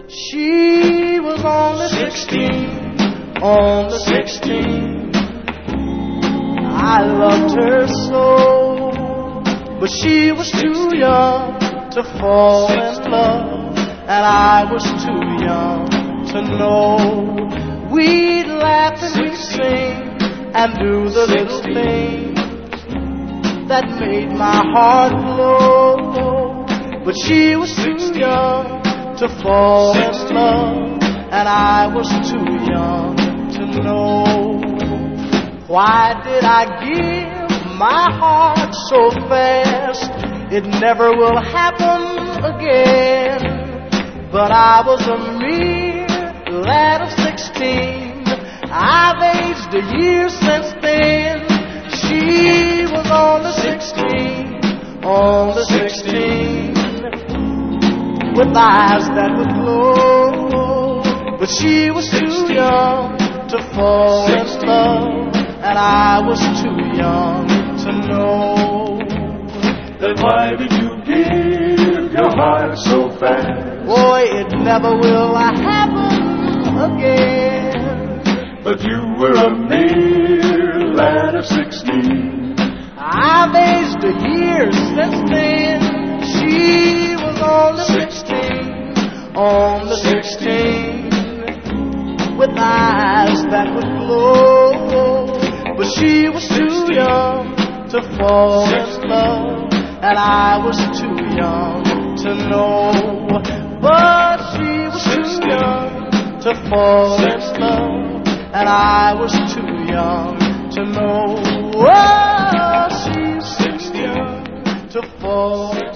She was only 16, only 16. I loved her so, but she was too young to fall in love, and I was too young to know. We'd laugh and we'd sing and do the little things that made my heart glow, but she was too young to fall in love, and I was too young to know. Why did I give my heart so fast? It never will happen again. But I was a mere lad of 16. I've aged a year since then. She was only 16, only 16, with eyes that would glow. But she was too young to fall in love, and I was too young to know. Then why did you give your heart so fast? Boy, it never will happen again. But you were a mere lad of 16. I've aged a year since then. She was only 16, only 16, with eyes that would glow. But she was too young to fall in love, and I was too young to know. But she was too young to fall in love, and I was too young to know. Oh, she was too young to fall in love.